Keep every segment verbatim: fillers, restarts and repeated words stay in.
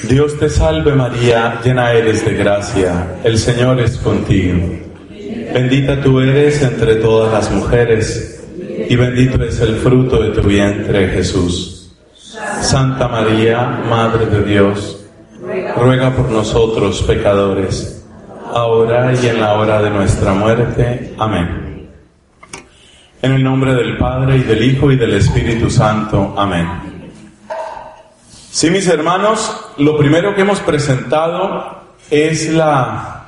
Dios te salve María, llena eres de gracia, el Señor es contigo. Bendita tú eres entre todas las mujeres, y bendito es el fruto de tu vientre, Jesús. Santa María, Madre de Dios, ruega por nosotros pecadores, ahora y en la hora de nuestra muerte. Amén. En el nombre del Padre, y del Hijo, y del Espíritu Santo. Amén. Sí, mis hermanos, lo primero que hemos presentado es la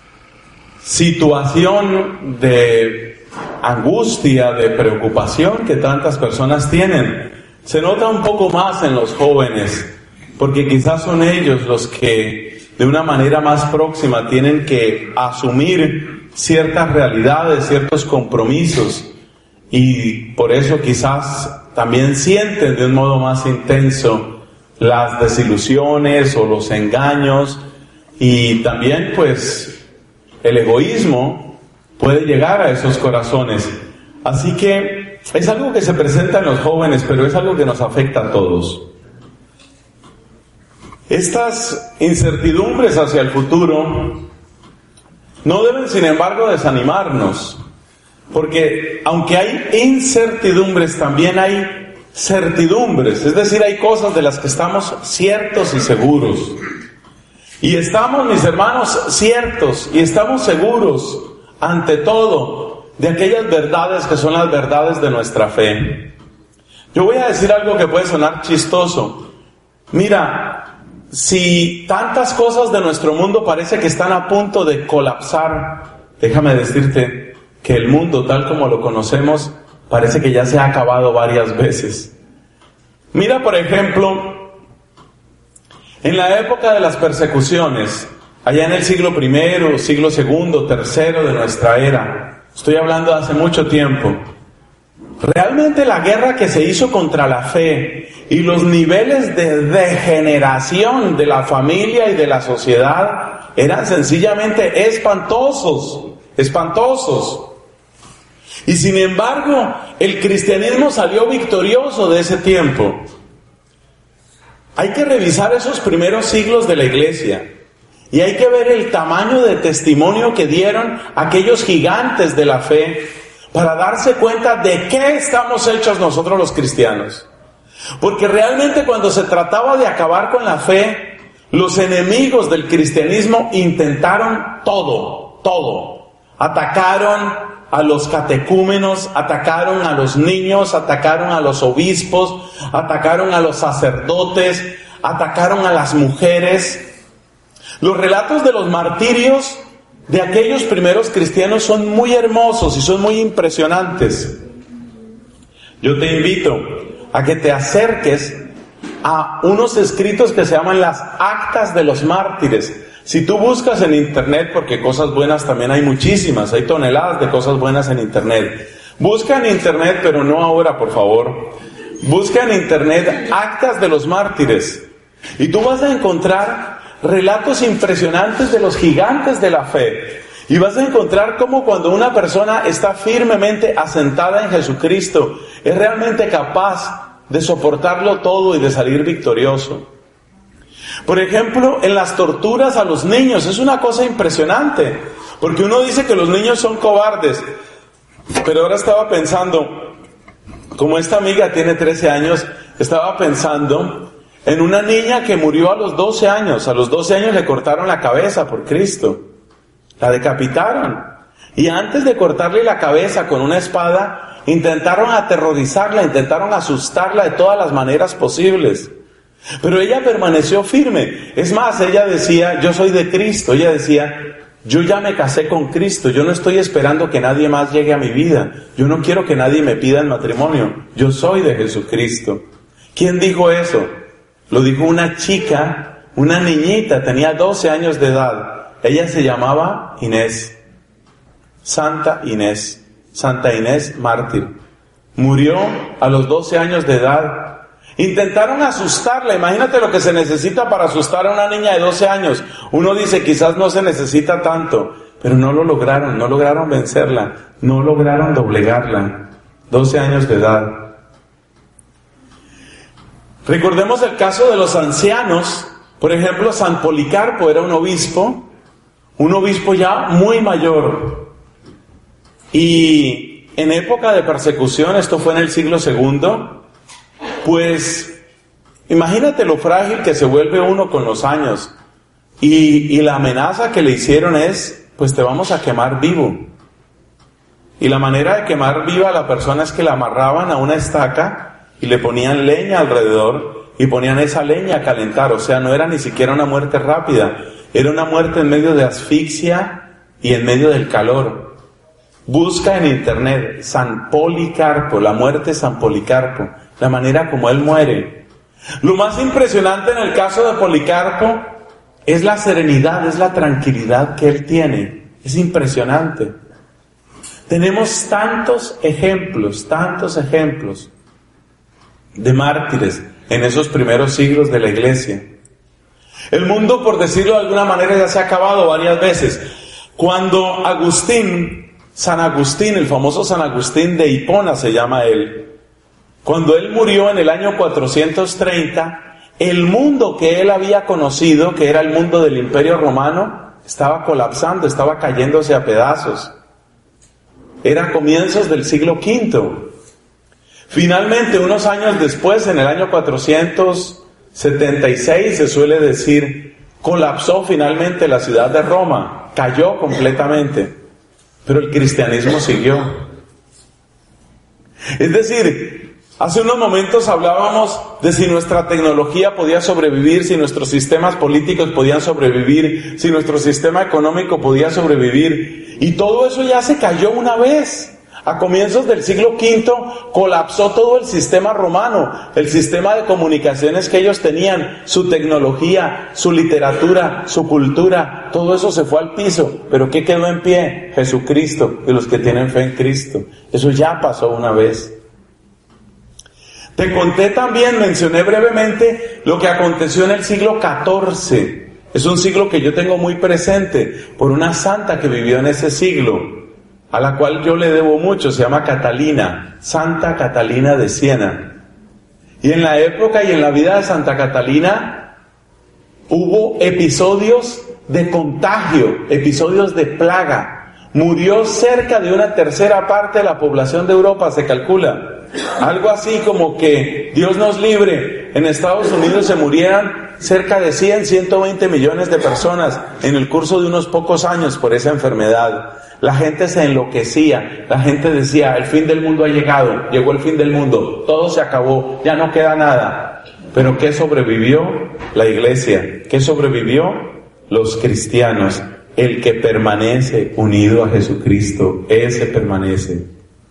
situación de angustia, de preocupación que tantas personas tienen. Se nota un poco más en los jóvenes, porque quizás son ellos los que de una manera más próxima tienen que asumir ciertas realidades, ciertos compromisos, y por eso quizás también sienten de un modo más intenso las desilusiones o los engaños, y también pues el egoísmo puede llegar a esos corazones. Así que es algo que se presenta en los jóvenes, pero es algo que nos afecta a todos. Estas incertidumbres hacia el futuro no deben, sin embargo, desanimarnos, porque aunque hay incertidumbres, también hay certidumbres, es decir, hay cosas de las que estamos ciertos y seguros. Y estamos, mis hermanos, ciertos y estamos seguros, ante todo, de aquellas verdades que son las verdades de nuestra fe. Yo voy a decir algo que puede sonar chistoso. Mira, si tantas cosas de nuestro mundo parece que están a punto de colapsar, déjame decirte que el mundo tal como lo conocemos parece que ya se ha acabado varias veces. Mira, por ejemplo, en la época de las persecuciones, allá en el siglo primero, siglo segundo, tercero de nuestra era, estoy hablando de hace mucho tiempo, realmente la guerra que se hizo contra la fe y los niveles de degeneración de la familia y de la sociedad eran sencillamente espantosos, espantosos. Y sin embargo, el cristianismo salió victorioso de ese tiempo. Hay que revisar esos primeros siglos de la iglesia y hay que ver el tamaño de testimonio que dieron aquellos gigantes de la fe para darse cuenta de qué estamos hechos nosotros los cristianos. Porque realmente cuando se trataba de acabar con la fe, los enemigos del cristianismo intentaron todo, todo. Atacaron a los catecúmenos, atacaron a los niños, atacaron a los obispos, atacaron a los sacerdotes, atacaron a las mujeres. Los relatos de los martirios de aquellos primeros cristianos son muy hermosos y son muy impresionantes. Yo te invito a que te acerques a unos escritos que se llaman las Actas de los Mártires. Si tú buscas en internet, porque cosas buenas también hay muchísimas, hay toneladas de cosas buenas en internet. Busca en internet, pero no ahora, por favor. Busca en internet Actas de los Mártires. Y tú vas a encontrar relatos impresionantes de los gigantes de la fe. Y vas a encontrar cómo cuando una persona está firmemente asentada en Jesucristo, es realmente capaz de soportarlo todo y de salir victorioso. Por ejemplo, en las torturas a los niños, es una cosa impresionante, porque uno dice que los niños son cobardes, pero ahora estaba pensando, como esta amiga tiene trece años, estaba pensando en una niña que murió a los doce años, a los doce años le cortaron la cabeza por Cristo, la decapitaron, y antes de cortarle la cabeza con una espada, intentaron aterrorizarla, intentaron asustarla de todas las maneras posibles. Pero ella permaneció firme. Es más, ella decía, yo soy de Cristo. Ella decía, yo ya me casé con Cristo. Yo no estoy esperando que nadie más llegue a mi vida. Yo no quiero que nadie me pida el matrimonio. Yo soy de Jesucristo. ¿Quién dijo eso? Lo dijo una chica, una niñita, tenía doce años de edad. Ella se llamaba Inés. Santa Inés. Santa Inés mártir. Murió a los doce años de edad. Intentaron asustarla. Imagínate lo que se necesita para asustar a una niña de doce años. Uno dice, quizás no se necesita tanto, pero no lo lograron, no lograron vencerla, no lograron doblegarla. doce años de edad. Recordemos el caso de los ancianos Por ejemplo, San Policarpo era un obispo, un obispo ya muy mayor. Y en época de persecución, esto fue en el siglo segundo, pues imagínate lo frágil que se vuelve uno con los años. Y, y la amenaza que le hicieron es, pues te vamos a quemar vivo. Y la manera de quemar viva a la persona es que la amarraban a una estaca y le ponían leña alrededor y ponían esa leña a calentar. O sea, no era ni siquiera una muerte rápida, era una muerte en medio de asfixia y en medio del calor. Busca en internet San Policarpo, la muerte de San Policarpo, la manera como él muere. Lo más impresionante en el caso de Policarpo es la serenidad, es la tranquilidad que él tiene. Es impresionante. Tenemos tantos ejemplos, tantos ejemplos de mártires en esos primeros siglos de la iglesia. El mundo, por decirlo de alguna manera, ya se ha acabado varias veces. Cuando Agustín, San Agustín, el famoso San Agustín de Hipona se llama él, cuando él murió en el año cuatrocientos treinta, el mundo que él había conocido, que era el mundo del Imperio Romano, estaba colapsando, estaba cayéndose a pedazos. Era comienzos del siglo quinto. Finalmente, unos años después, en el año cuatrocientos setenta y seis, se suele decir, colapsó finalmente la ciudad de Roma, cayó completamente, pero el cristianismo siguió. Es decir, hace unos momentos hablábamos de si nuestra tecnología podía sobrevivir, si nuestros sistemas políticos podían sobrevivir, si nuestro sistema económico podía sobrevivir. Y todo eso ya se cayó una vez. A comienzos del siglo quinto colapsó todo el sistema romano, el sistema de comunicaciones que ellos tenían, su tecnología, su literatura, su cultura, todo eso se fue al piso. ¿Pero qué quedó en pie? Jesucristo y los que tienen fe en Cristo. Eso ya pasó una vez. Te conté también, mencioné brevemente lo que aconteció en el siglo catorce. Es un siglo que yo tengo muy presente por una santa que vivió en ese siglo, a la cual yo le debo mucho, se llama Catalina, Santa Catalina de Siena. Y en la época y en la vida de Santa Catalina hubo episodios de contagio, episodios de plaga. Murió cerca de una tercera parte de la población de Europa, se calcula. Algo así como que, Dios nos libre, en Estados Unidos se murieran cerca de cien, ciento veinte millones de personas en el curso de unos pocos años por esa enfermedad. La gente se enloquecía, la gente decía, el fin del mundo ha llegado, llegó el fin del mundo, todo se acabó, ya no queda nada. Pero ¿qué sobrevivió? La iglesia. ¿Qué sobrevivió? Los cristianos. El que permanece unido a Jesucristo, ese permanece.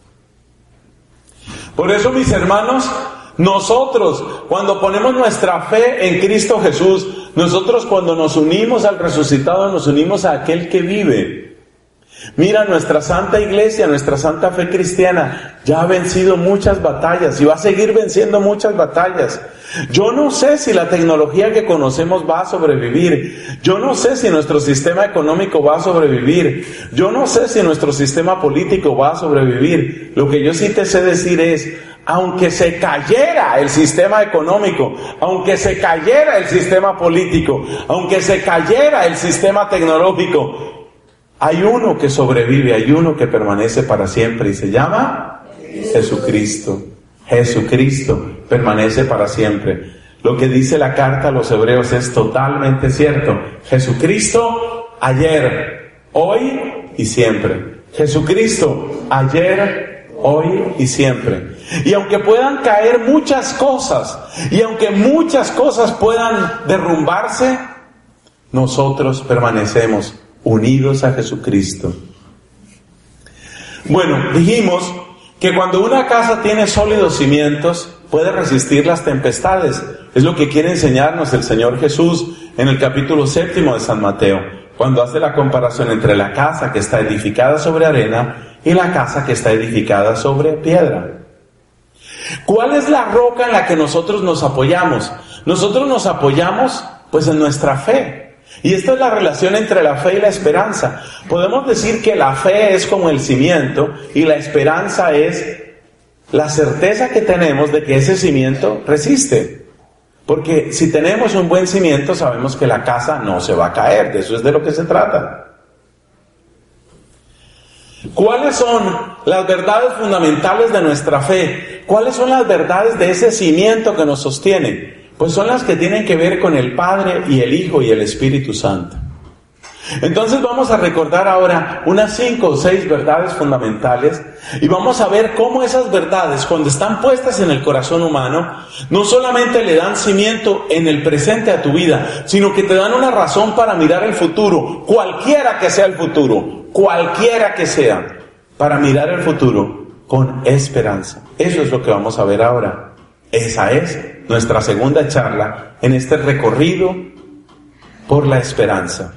Por eso, mis hermanos, nosotros, cuando ponemos nuestra fe en Cristo Jesús, nosotros cuando nos unimos al resucitado, nos unimos a aquel que vive. Mira, nuestra santa iglesia, nuestra santa fe cristiana, ya ha vencido muchas batallas y va a seguir venciendo muchas batallas. Yo no sé si la tecnología que conocemos va a sobrevivir. Yo no sé si nuestro sistema económico va a sobrevivir. Yo no sé si nuestro sistema político va a sobrevivir. Lo que yo sí te sé decir es, aunque se cayera el sistema económico, aunque se cayera el sistema político, aunque se cayera el sistema tecnológico, hay uno que sobrevive, hay uno que permanece para siempre y se llama Jesucristo. Jesucristo permanece para siempre. Lo que dice la carta a los hebreos es totalmente cierto. Jesucristo ayer, hoy y siempre. Jesucristo ayer, hoy y siempre. Y aunque puedan caer muchas cosas, y aunque muchas cosas puedan derrumbarse, nosotros permanecemos unidos a Jesucristo. Bueno, dijimos que cuando una casa tiene sólidos cimientos, puede resistir las tempestades. Es lo que quiere enseñarnos el Señor Jesús en el capítulo séptimo de San Mateo, cuando hace la comparación entre la casa que está edificada sobre arena y la casa que está edificada sobre piedra. ¿Cuál es la roca en la que nosotros nos apoyamos? Nosotros nos apoyamos, pues, en nuestra fe. Y esta es la relación entre la fe y la esperanza. Podemos decir que la fe es como el cimiento y la esperanza es la certeza que tenemos de que ese cimiento resiste. Porque si tenemos un buen cimiento, sabemos que la casa no se va a caer. De eso es de lo que se trata. ¿Cuáles son las verdades fundamentales de nuestra fe? ¿Cuáles son las verdades de ese cimiento que nos sostiene? Pues son las que tienen que ver con el Padre y el Hijo y el Espíritu Santo. Entonces vamos a recordar ahora unas cinco o seis verdades fundamentales y vamos a ver cómo esas verdades, cuando están puestas en el corazón humano, no solamente le dan cimiento en el presente a tu vida, sino que te dan una razón para mirar el futuro, cualquiera que sea el futuro, cualquiera que sea, para mirar el futuro con esperanza. Eso es lo que vamos a ver ahora. Esa es nuestra segunda charla en este recorrido por la esperanza.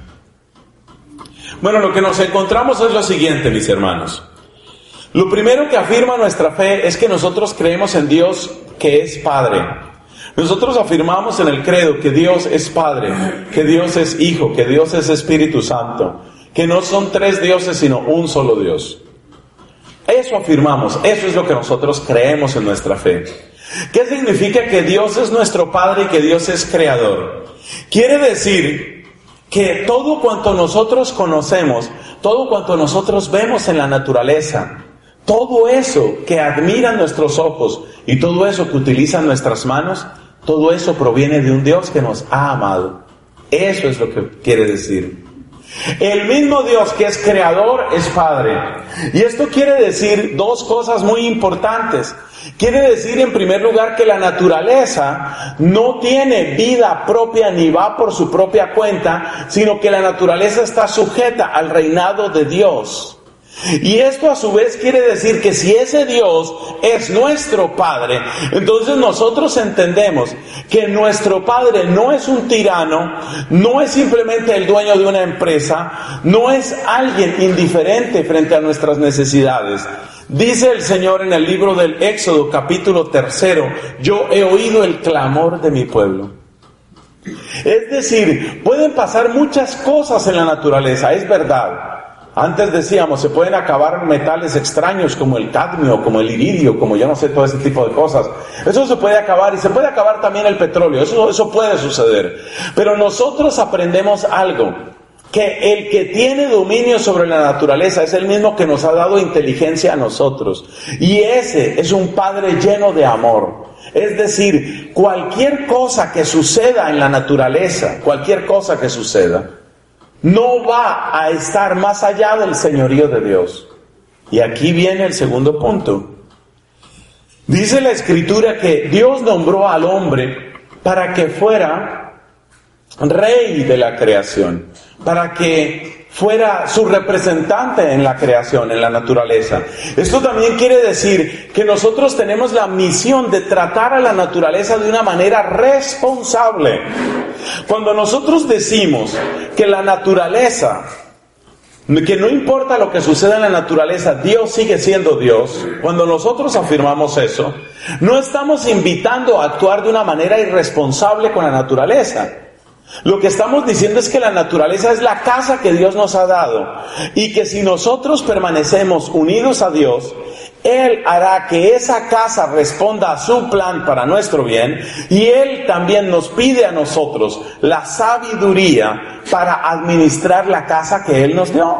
Bueno, lo que nos encontramos es lo siguiente, mis hermanos. Lo primero que afirma nuestra fe es que nosotros creemos en Dios que es Padre. Nosotros afirmamos en el credo que Dios es Padre, que Dios es Hijo, que Dios es Espíritu Santo, que no son tres dioses sino un solo Dios. Eso afirmamos, eso es lo que nosotros creemos en nuestra fe. ¿Qué significa que Dios es nuestro Padre y que Dios es Creador? Quiere decir que todo cuanto nosotros conocemos, todo cuanto nosotros vemos en la naturaleza, todo eso que admiran nuestros ojos y todo eso que utilizan nuestras manos, todo eso proviene de un Dios que nos ha amado. Eso es lo que quiere decir. El mismo Dios que es creador es Padre. Y esto quiere decir dos cosas muy importantes. Quiere decir en primer lugar que la naturaleza no tiene vida propia ni va por su propia cuenta, sino que la naturaleza está sujeta al reinado de Dios. Y esto a su vez quiere decir que si ese Dios es nuestro Padre, entonces nosotros entendemos que nuestro Padre no es un tirano, no es simplemente el dueño de una empresa, no es alguien indiferente frente a nuestras necesidades. Dice el Señor en el libro del Éxodo, capítulo tercero, yo he oído el clamor de mi pueblo. Es decir, pueden pasar muchas cosas en la naturaleza, es verdad. Antes decíamos, se pueden acabar metales extraños como el cadmio, como el iridio, como yo no sé, todo ese tipo de cosas. Eso se puede acabar y se puede acabar también el petróleo, eso, eso puede suceder. Pero nosotros aprendemos algo, que el que tiene dominio sobre la naturaleza es el mismo que nos ha dado inteligencia a nosotros. Y ese es un Padre lleno de amor. Es decir, cualquier cosa que suceda en la naturaleza, cualquier cosa que suceda, no va a estar más allá del señorío de Dios. Y aquí viene el segundo punto. Dice la Escritura que Dios nombró al hombre para que fuera rey de la creación, para que fuera su representante en la creación, en la naturaleza. Esto también quiere decir que nosotros tenemos la misión de tratar a la naturaleza de una manera responsable. Cuando nosotros decimos que la naturaleza, que no importa lo que suceda en la naturaleza, Dios sigue siendo Dios, cuando nosotros afirmamos eso, no estamos invitando a actuar de una manera irresponsable con la naturaleza. Lo que estamos diciendo es que la naturaleza es la casa que Dios nos ha dado y que si nosotros permanecemos unidos a Dios, Él hará que esa casa responda a su plan para nuestro bien y Él también nos pide a nosotros la sabiduría para administrar la casa que Él nos dio.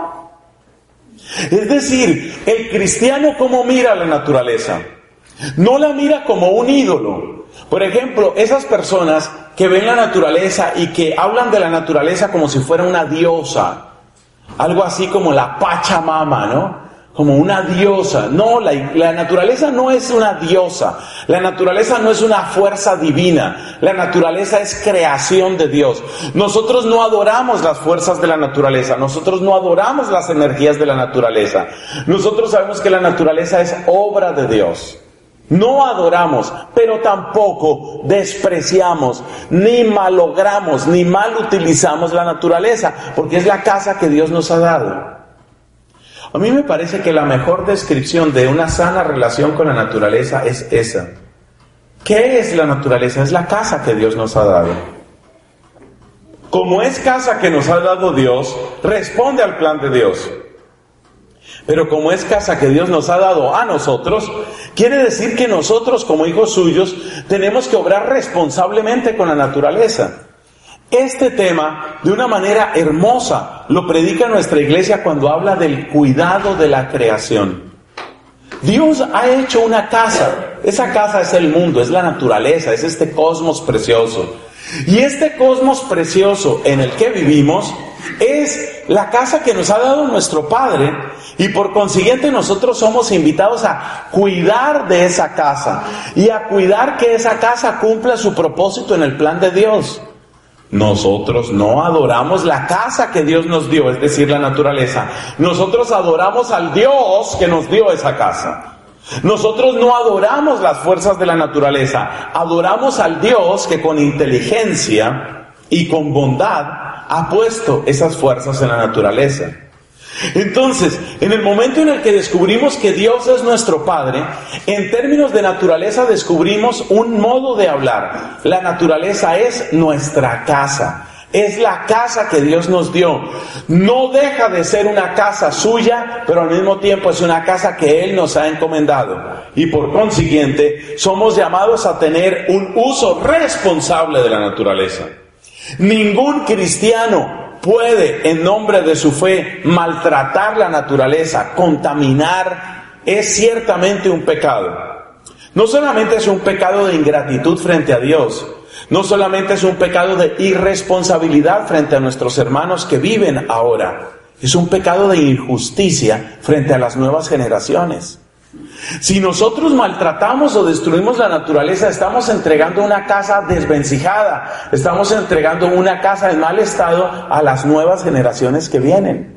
Es decir, el cristiano, ¿cómo mira la naturaleza? No la mira como un ídolo. Por ejemplo, esas personas que ven la naturaleza y que hablan de la naturaleza como si fuera una diosa, algo así como la Pachamama, ¿no? Como una diosa. No, la, la naturaleza no es una diosa. La naturaleza no es una fuerza divina. La naturaleza es creación de Dios. Nosotros no adoramos las fuerzas de la naturaleza. Nosotros no adoramos las energías de la naturaleza. Nosotros sabemos que la naturaleza es obra de Dios. No adoramos, pero tampoco despreciamos, ni malogramos, ni mal utilizamos la naturaleza, porque es la casa que Dios nos ha dado. A mí me parece que la mejor descripción de una sana relación con la naturaleza es esa. ¿Qué es la naturaleza? Es la casa que Dios nos ha dado. Como es casa que nos ha dado Dios, responde al plan de Dios. Pero como es casa que Dios nos ha dado a nosotros, quiere decir que nosotros como hijos suyos tenemos que obrar responsablemente con la naturaleza. Este tema, de una manera hermosa, lo predica nuestra iglesia cuando habla del cuidado de la creación. Dios ha hecho una casa. Esa casa es el mundo, es la naturaleza, es este cosmos precioso. Y este cosmos precioso en el que vivimos es la casa que nos ha dado nuestro Padre, y por consiguiente nosotros somos invitados a cuidar de esa casa y a cuidar que esa casa cumpla su propósito en el plan de Dios. Nosotros no adoramos la casa que Dios nos dio, es decir, la naturaleza. Nosotros adoramos al Dios que nos dio esa casa. Nosotros no adoramos las fuerzas de la naturaleza, adoramos al Dios que con inteligencia y con bondad ha puesto esas fuerzas en la naturaleza. Entonces, en el momento en el que descubrimos que Dios es nuestro Padre, en términos de naturaleza descubrimos un modo de hablar. La naturaleza es nuestra casa, es la casa que Dios nos dio. No deja de ser una casa suya, pero al mismo tiempo es una casa que Él nos ha encomendado. Y por consiguiente, somos llamados a tener un uso responsable de la naturaleza. Ningún cristiano puede, en nombre de su fe, maltratar la naturaleza, contaminar. Es ciertamente un pecado. No solamente es un pecado de ingratitud frente a Dios, no solamente es un pecado de irresponsabilidad frente a nuestros hermanos que viven ahora, es un pecado de injusticia frente a las nuevas generaciones. Si nosotros maltratamos o destruimos la naturaleza, estamos entregando una casa desvencijada, estamos entregando una casa en mal estado a las nuevas generaciones que vienen.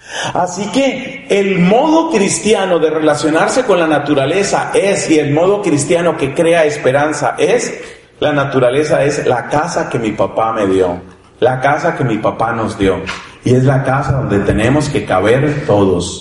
Así que el modo cristiano de relacionarse con la naturaleza es, y el modo cristiano que crea esperanza es, la naturaleza es la casa que mi papá me dio, la casa que mi papá nos dio, y es la casa donde tenemos que caber todos.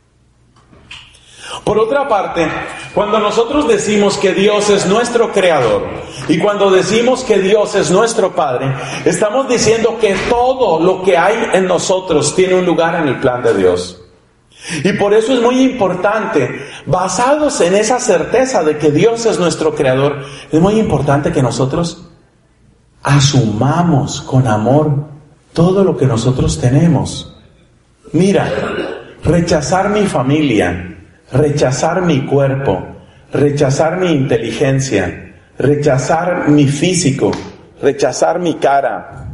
Por otra parte, cuando nosotros decimos que Dios es nuestro creador y cuando decimos que Dios es nuestro Padre, estamos diciendo que todo lo que hay en nosotros tiene un lugar en el plan de Dios. Y por eso es muy importante, basados en esa certeza de que Dios es nuestro creador, es muy importante que nosotros asumamos con amor todo lo que nosotros tenemos. Mira, rechazar mi familia, rechazar mi cuerpo, rechazar mi inteligencia, rechazar mi físico, rechazar mi cara,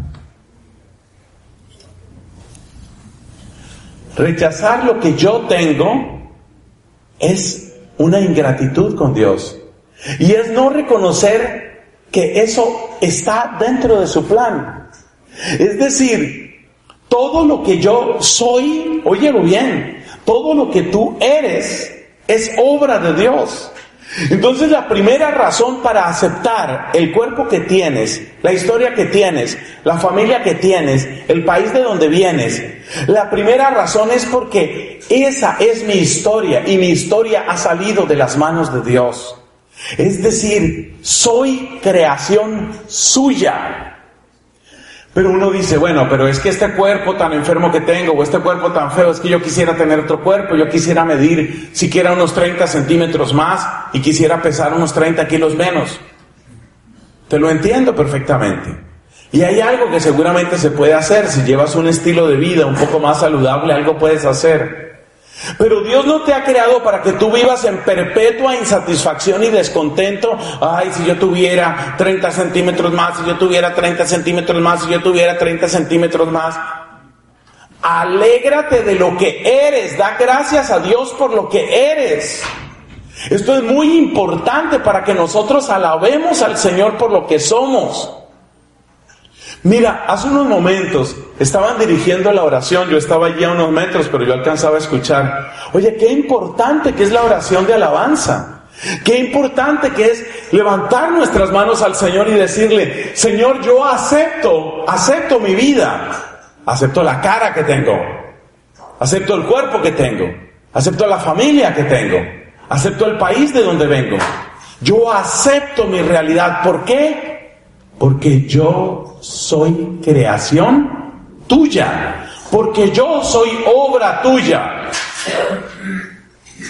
rechazar lo que yo tengo es una ingratitud con Dios. Y es no reconocer que eso está dentro de su plan. Es decir, todo lo que yo soy, óyelo bien, todo lo que tú eres es obra de Dios. Entonces la primera razón para aceptar el cuerpo que tienes, la historia que tienes, la familia que tienes, el país de donde vienes, la primera razón es porque esa es mi historia y mi historia ha salido de las manos de Dios. Es decir, soy creación suya. Pero uno dice, bueno, pero es que este cuerpo tan enfermo que tengo, o este cuerpo tan feo, es que yo quisiera tener otro cuerpo, yo quisiera medir siquiera unos treinta centímetros más y quisiera pesar unos treinta kilos menos. Te lo entiendo perfectamente. Y hay algo que seguramente se puede hacer, si llevas un estilo de vida un poco más saludable, algo puedes hacer. Pero Dios no te ha creado para que tú vivas en perpetua insatisfacción y descontento. Ay, si yo tuviera treinta centímetros más, si yo tuviera treinta centímetros más, si yo tuviera treinta centímetros más. Alégrate de lo que eres, da gracias a Dios por lo que eres. Esto es muy importante para que nosotros alabemos al Señor por lo que somos. Mira, hace unos momentos estaban dirigiendo la oración, yo estaba allí a unos metros, pero yo alcanzaba a escuchar. Oye, qué importante que es la oración de alabanza. Qué importante que es levantar nuestras manos al Señor y decirle, Señor, yo acepto, acepto mi vida, acepto la cara que tengo, acepto el cuerpo que tengo, acepto la familia que tengo, acepto el país de donde vengo. Yo acepto mi realidad. ¿Por qué? Porque yo soy creación tuya, porque yo soy obra tuya.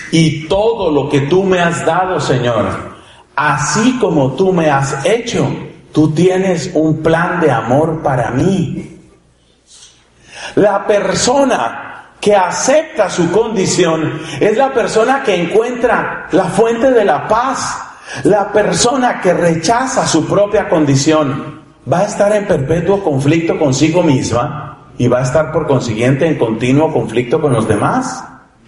y todo lo que tú me has dado, Señor, así como tú me has hecho, tú tienes un plan de amor para mí. La persona que acepta su condición es la persona que encuentra la fuente de la paz. La persona que rechaza su propia condición va a estar en perpetuo conflicto consigo misma y va a estar por consiguiente en continuo conflicto con los demás.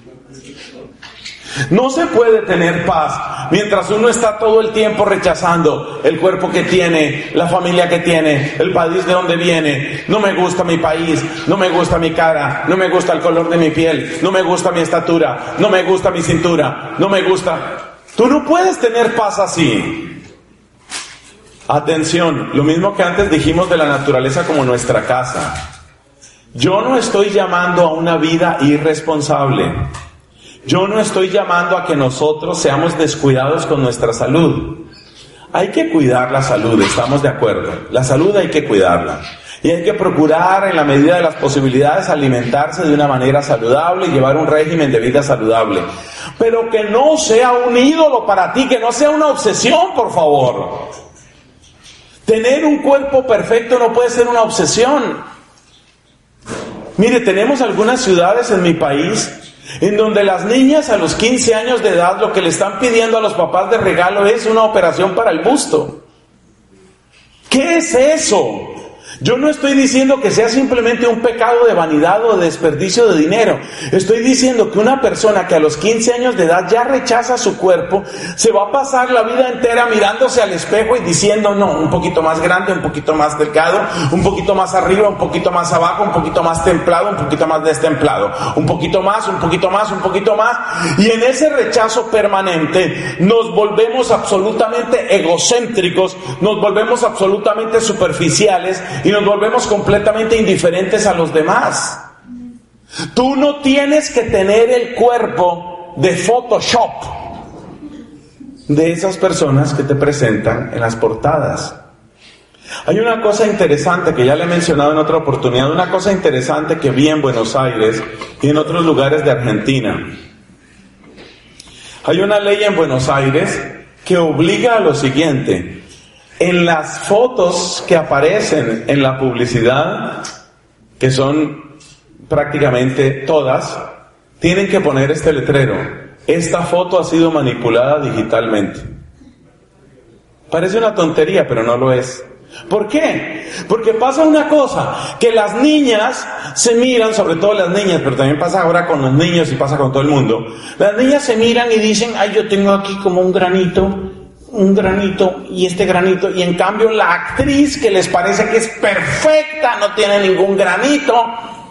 No se puede tener paz mientras uno está todo el tiempo rechazando el cuerpo que tiene, la familia que tiene, el país de donde viene. No me gusta mi país, no me gusta mi cara, no me gusta el color de mi piel, no me gusta mi estatura, no me gusta mi cintura, no me gusta... Tú no puedes tener paz así. Atención, lo mismo que antes dijimos de la naturaleza como nuestra casa. Yo no estoy llamando a una vida irresponsable. Yo no estoy llamando a que nosotros seamos descuidados con nuestra salud. Hay que cuidar la salud, estamos de acuerdo. La salud hay que cuidarla. Y hay que procurar, en la medida de las posibilidades, alimentarse de una manera saludable y llevar un régimen de vida saludable. Pero que no sea un ídolo para ti, que no sea una obsesión, por favor. Tener un cuerpo perfecto no puede ser una obsesión. Mire, tenemos algunas ciudades en mi país en donde las niñas a los quince años de edad lo que le están pidiendo a los papás de regalo es una operación para el busto. ¿Qué es eso? Yo no estoy diciendo que sea simplemente un pecado de vanidad o de desperdicio de dinero. Estoy diciendo que una persona que a los quince años de edad ya rechaza su cuerpo, se va a pasar la vida entera mirándose al espejo y diciendo, no, un poquito más grande, un poquito más delgado, un poquito más arriba, un poquito más abajo, un poquito más templado, un poquito más destemplado, un poquito más, un poquito más, un poquito más. Y en ese rechazo permanente nos volvemos absolutamente egocéntricos, nos volvemos absolutamente superficiales y nos volvemos completamente indiferentes a los demás. Tú no tienes que tener el cuerpo de Photoshop de esas personas que te presentan en las portadas. Hay una cosa interesante que ya le he mencionado en otra oportunidad, una cosa interesante que vi en Buenos Aires y en otros lugares de Argentina. Hay una ley en Buenos Aires que obliga a lo siguiente: en las fotos que aparecen en la publicidad, que son prácticamente todas, tienen que poner este letrero: esta foto ha sido manipulada digitalmente. Parece una tontería, pero no lo es. ¿Por qué? Porque pasa una cosa, que las niñas se miran, sobre todo las niñas, pero también pasa ahora con los niños y pasa con todo el mundo. Las niñas se miran y dicen, ay, yo tengo aquí como un granito, un granito y este granito, y en cambio la actriz que les parece que es perfecta no tiene ningún granito.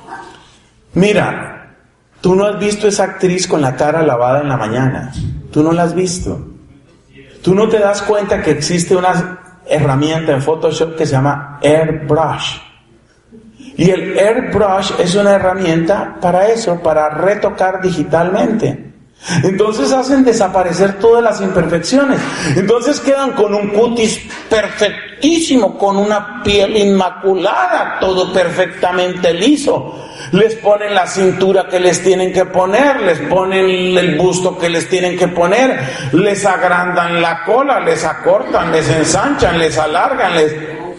Mira, tú no has visto esa actriz con la cara lavada en la mañana, tú no la has visto. Tú no te das cuenta que existe una herramienta en Photoshop que se llama Airbrush. Y el Airbrush es una herramienta para eso, para retocar digitalmente. Entonces hacen desaparecer todas las imperfecciones. Entonces quedan con un cutis perfectísimo, con una piel inmaculada, todo perfectamente liso. Les ponen la cintura que les tienen que poner, les ponen el busto que les tienen que poner, les agrandan la cola, les acortan, les ensanchan, les alargan, les...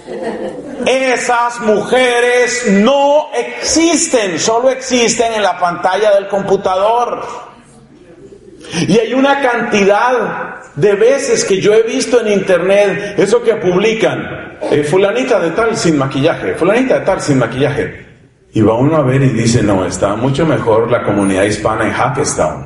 Esas mujeres no existen, solo existen en la pantalla del computador. Y hay una cantidad de veces que yo he visto en internet eso que publican, eh, fulanita de tal sin maquillaje, fulanita de tal sin maquillaje. Y va uno a ver y dice, no, está mucho mejor la comunidad hispana en Hackettstown.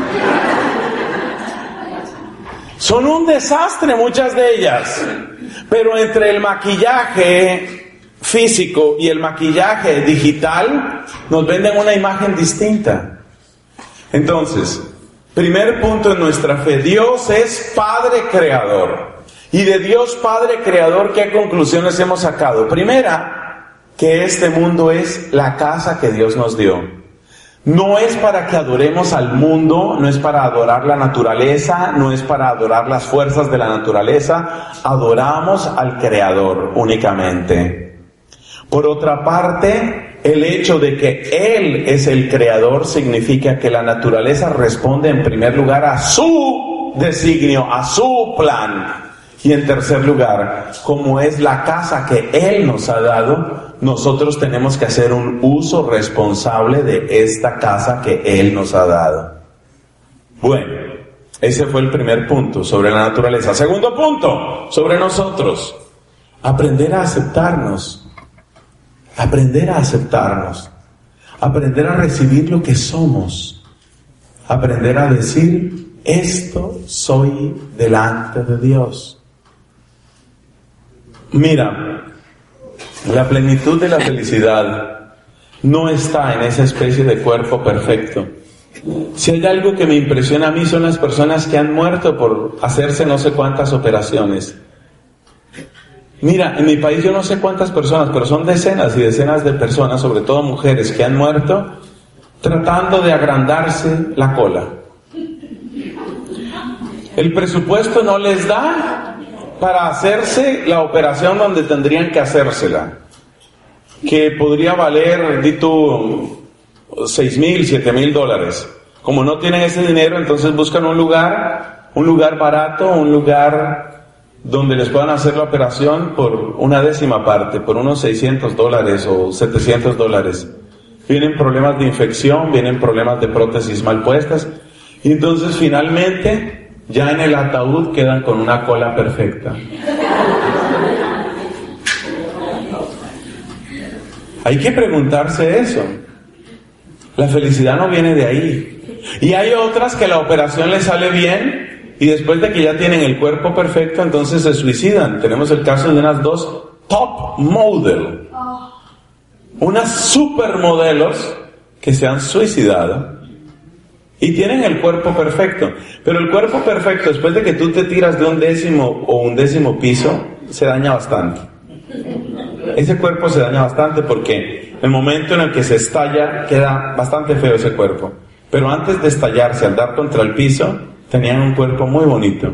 Son un desastre muchas de ellas, pero entre el maquillaje físico y el maquillaje digital nos venden una imagen distinta. Entonces, primer punto en nuestra fe: Dios es Padre Creador. Y de Dios Padre Creador, ¿qué conclusiones hemos sacado? Primera, que este mundo es la casa que Dios nos dio. No es para que adoremos al mundo, no es para adorar la naturaleza, no es para adorar las fuerzas de la naturaleza. Adoramos al Creador únicamente. Por otra parte, el hecho de que Él es el creador significa que la naturaleza responde en primer lugar a su designio, a su plan. Y en tercer lugar, como es la casa que Él nos ha dado, nosotros tenemos que hacer un uso responsable de esta casa que Él nos ha dado. Bueno, ese fue el primer punto sobre la naturaleza. Segundo punto, sobre nosotros. Aprender a aceptarnos. Aprender a aceptarnos. Aprender a recibir lo que somos. Aprender a decir, esto soy delante de Dios. Mira, la plenitud de la felicidad no está en esa especie de cuerpo perfecto. Si hay algo que me impresiona a mí son las personas que han muerto por hacerse no sé cuántas operaciones. Mira, en mi país yo no sé cuántas personas, pero son decenas y decenas de personas, sobre todo mujeres, que han muerto tratando de agrandarse la cola. El presupuesto no les da para hacerse la operación donde tendrían que hacérsela, que podría valer, di tú, seis mil, siete mil dólares. Como no tienen ese dinero, entonces buscan un lugar, un lugar barato, un lugar donde les puedan hacer la operación por una décima parte, por unos seiscientos dólares o setecientos dólares. Vienen problemas de infección, vienen problemas de prótesis mal puestas, y entonces finalmente ya en el ataúd quedan con una cola perfecta. Hay que preguntarse eso. La felicidad no viene de ahí. Y hay otras que la operación les sale bien y después de que ya tienen el cuerpo perfecto, entonces se suicidan. Tenemos el caso de unas dos top model, unas supermodelos que se han suicidado y tienen el cuerpo perfecto. Pero el cuerpo perfecto, después de que tú te tiras de un décimo o un décimo piso, se daña bastante. Ese cuerpo se daña bastante porque el momento en el que se estalla queda bastante feo ese cuerpo. Pero antes de estallarse, al dar contra el piso, tenían un cuerpo muy bonito.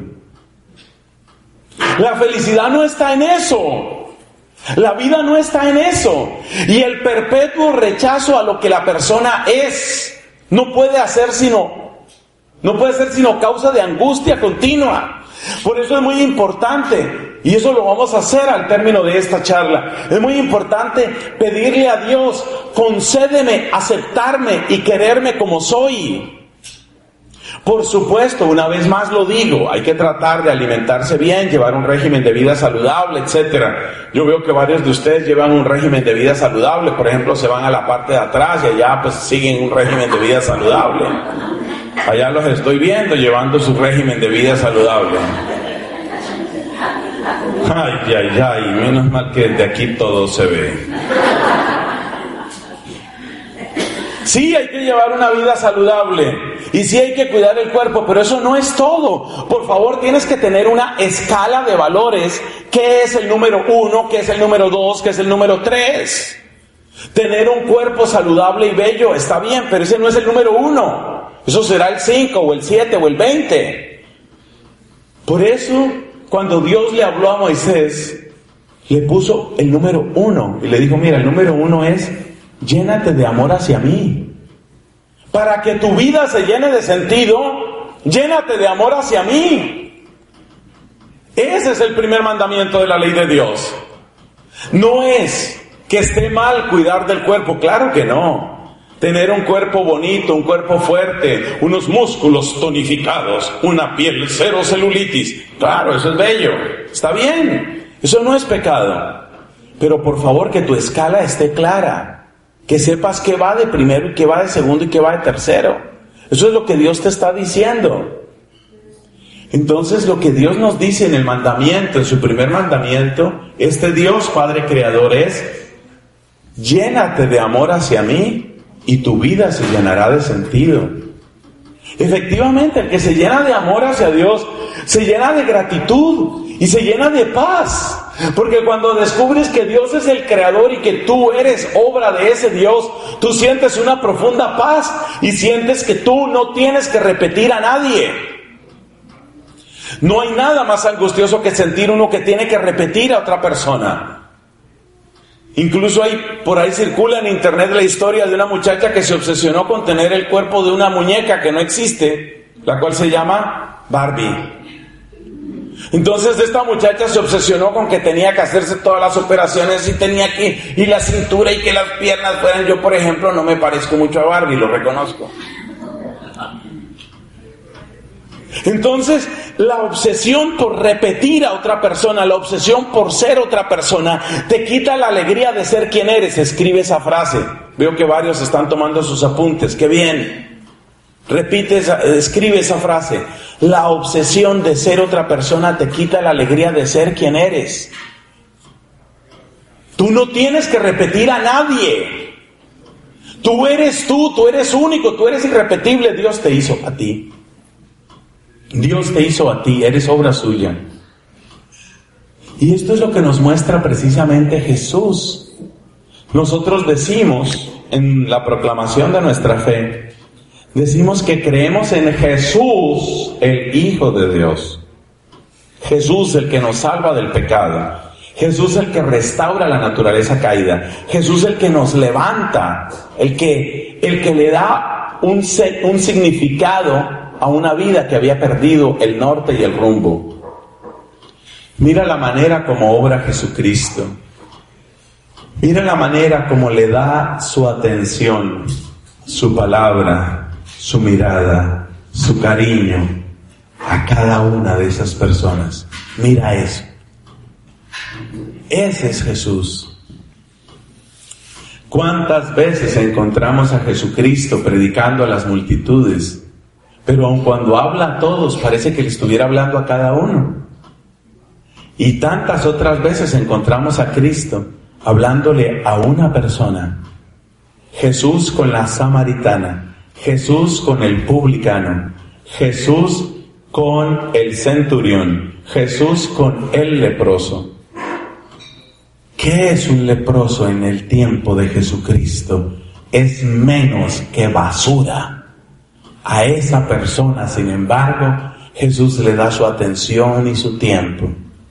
La felicidad no está en eso. La vida no está en eso. Y el perpetuo rechazo a lo que la persona es no puede hacer sino, no puede ser sino causa de angustia continua. Por eso es muy importante, y eso lo vamos a hacer al término de esta charla, es muy importante pedirle a Dios, concédeme aceptarme y quererme como soy. Por supuesto, una vez más lo digo, hay que tratar de alimentarse bien, llevar un régimen de vida saludable, etcétera. Yo veo que varios de ustedes llevan un régimen de vida saludable, por ejemplo, se van a la parte de atrás y allá pues siguen un régimen de vida saludable. Allá los estoy viendo llevando su régimen de vida saludable. Ay, ay, ay, menos mal que desde aquí todo se ve. Sí, hay que llevar una vida saludable y sí hay que cuidar el cuerpo, pero eso no es todo. Por favor, tienes que tener una escala de valores. ¿Qué es el número uno? ¿Qué es el número dos? ¿Qué es el número tres? Tener un cuerpo saludable y bello está bien, pero ese no es el número uno. Eso será el cinco o el siete o el veinte. Por eso, cuando Dios le habló a Moisés, le puso el número uno y le dijo, mira, el número uno es llénate de amor hacia mí. Para que tu vida se llene de sentido, llénate de amor hacia mí. Ese es el primer mandamiento de la ley de Dios. No es que esté mal cuidar del cuerpo, claro que no. Tener un cuerpo bonito, un cuerpo fuerte, unos músculos tonificados, una piel cero celulitis, claro, eso es bello, está bien, eso no es pecado. Pero por favor que tu escala esté clara. Que sepas qué va de primero y qué va de segundo y qué va de tercero. Eso es lo que Dios te está diciendo. Entonces lo que Dios nos dice en el mandamiento, en su primer mandamiento, este Dios Padre Creador es, llénate de amor hacia mí y tu vida se llenará de sentido. Efectivamente, el que se llena de amor hacia Dios, se llena de gratitud y se llena de paz. Porque cuando descubres que Dios es el creador y que tú eres obra de ese Dios, tú sientes una profunda paz y sientes que tú no tienes que repetir a nadie. No hay nada más angustioso que sentir uno que tiene que repetir a otra persona. Incluso hay, por ahí circula en internet la historia de una muchacha que se obsesionó con tener el cuerpo de una muñeca que no existe, la cual se llama Barbie. Entonces esta muchacha se obsesionó con que tenía que hacerse todas las operaciones y tenía que, y la cintura y que las piernas fueran. Yo, por ejemplo, no me parezco mucho a Barbie, lo reconozco. Entonces, la obsesión por repetir a otra persona, la obsesión por ser otra persona, te quita la alegría de ser quien eres. Escribe esa frase. Veo que varios están tomando sus apuntes. ¡Qué bien! Repite, esa, escribe esa frase. La obsesión de ser otra persona te quita la alegría de ser quien eres. Tú no tienes que repetir a nadie. Tú eres tú, tú eres único, tú eres irrepetible. Dios te hizo a ti. Dios te hizo a ti, eres obra suya. Y esto es lo que nos muestra precisamente Jesús. Nosotros decimos en la proclamación de nuestra fe, decimos que creemos en Jesús, el Hijo de Dios. Jesús, el que nos salva del pecado. Jesús, el que restaura la naturaleza caída. Jesús, el que nos levanta, el que, el que le da un, un significado a una vida que había perdido el norte y el rumbo. Mira la manera como obra Jesucristo. Mira la manera como le da su atención, su palabra, su mirada, su cariño a cada una de esas personas. Mira eso. Ese es Jesús. ¿Cuántas veces encontramos a Jesucristo predicando a las multitudes? Pero aun cuando habla a todos, parece que le estuviera hablando a cada uno. Y tantas otras veces encontramos a Cristo hablándole a una persona. Jesús con la samaritana, Jesús con el publicano, Jesús con el centurión, Jesús con el leproso. ¿Qué es un leproso en el tiempo de Jesucristo? Es menos que basura. A esa persona, sin embargo, Jesús le da su atención y su tiempo.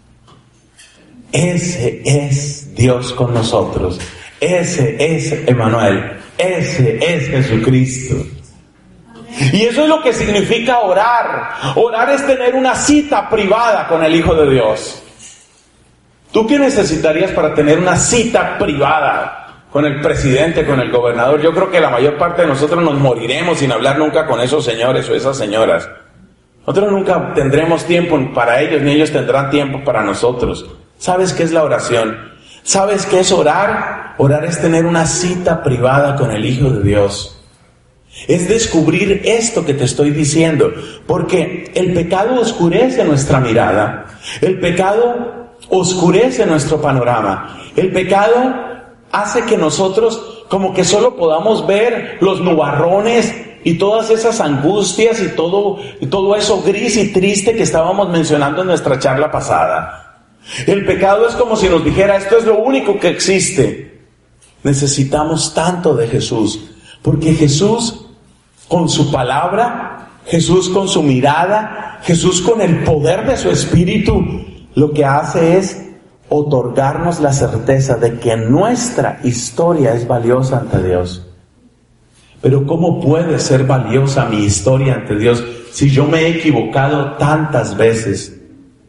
Ese es Dios con nosotros. Ese es Emmanuel. Ese es Jesucristo. Y eso es lo que significa orar. Orar es tener una cita privada con el Hijo de Dios. ¿Tú qué necesitarías para tener una cita privada con el presidente, con el gobernador? Yo creo que la mayor parte de nosotros nos moriremos sin hablar nunca con esos señores o esas señoras. Nosotros nunca tendremos tiempo para ellos, ni ellos tendrán tiempo para nosotros. ¿Sabes qué es la oración? ¿Sabes qué es orar? Orar es tener una cita privada con el Hijo de Dios. Es descubrir esto que te estoy diciendo, porque el pecado oscurece nuestra mirada. El pecado oscurece nuestro panorama. El pecado hace que nosotros como que solo podamos ver los nubarrones y todas esas angustias y todo, y todo eso gris y triste que estábamos mencionando en nuestra charla pasada. El pecado es como si nos dijera, esto es lo único que existe. Necesitamos tanto de Jesús, porque Jesús con su palabra, Jesús con su mirada, Jesús con el poder de su Espíritu, lo que hace es otorgarnos la certeza de que nuestra historia es valiosa ante Dios. Pero ¿cómo puede ser valiosa mi historia ante Dios si yo me he equivocado tantas veces?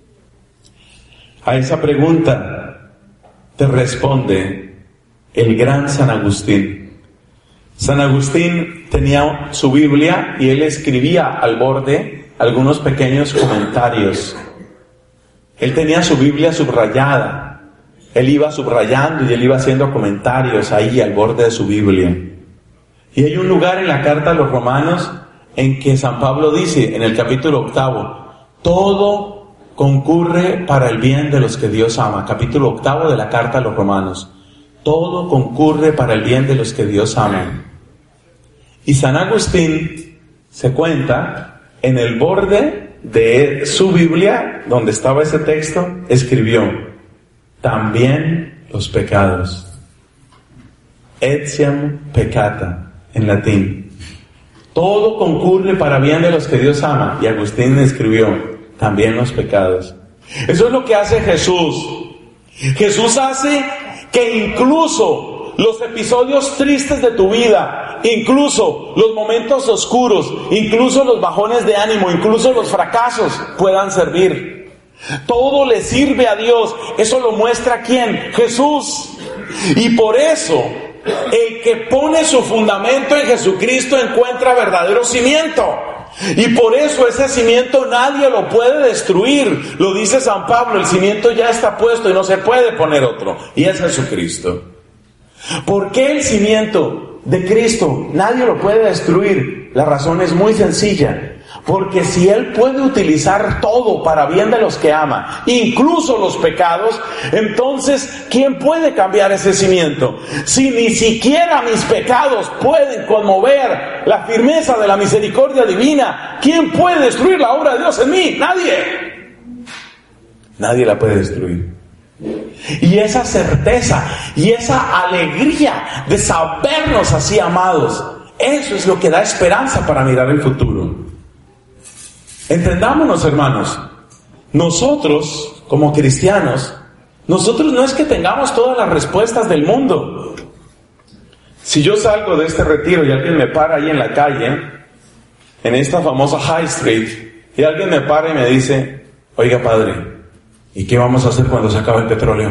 A esa pregunta te responde el gran San Agustín. San Agustín tenía su Biblia y él escribía al borde algunos pequeños comentarios. Él tenía su Biblia subrayada. Él iba subrayando y él iba haciendo comentarios ahí al borde de su Biblia. Y hay un lugar en la carta a los Romanos en que San Pablo dice, en el capítulo octavo, todo concurre para el bien de los que Dios ama. Capítulo octavo de la carta a los Romanos. Todo concurre para el bien de los que Dios ama. Y San Agustín se cuenta, en el borde de su Biblia, donde estaba ese texto, escribió, también los pecados. Etiam peccata, en latín. Todo concurre para bien de los que Dios ama. Y Agustín escribió, también los pecados. Eso es lo que hace Jesús. Jesús hace que incluso los episodios tristes de tu vida, incluso los momentos oscuros, incluso los bajones de ánimo, incluso los fracasos puedan servir. Todo le sirve a Dios. Eso lo muestra ¿quién? Jesús. Y por eso el que pone su fundamento en Jesucristo encuentra verdadero cimiento. Y por eso ese cimiento nadie lo puede destruir. Lo dice San Pablo, el cimiento ya está puesto y no se puede poner otro. Y es Jesucristo. ¿Por qué el cimiento de Cristo nadie lo puede destruir? La razón es muy sencilla. Porque si Él puede utilizar todo para bien de los que ama, incluso los pecados, entonces, ¿quién puede cambiar ese cimiento? Si ni siquiera mis pecados pueden conmover la firmeza de la misericordia divina, ¿quién puede destruir la obra de Dios en mí? Nadie. Nadie la puede destruir. Y esa certeza y esa alegría de sabernos así amados, eso es lo que da esperanza para mirar el futuro. Entendámonos, hermanos, nosotros como cristianos, nosotros no es que tengamos todas las respuestas del mundo. Si yo salgo de este retiro y alguien me para ahí en la calle, en esta famosa High Street, y alguien me para y me dice, oiga padre, ¿y qué vamos a hacer cuando se acabe el petróleo?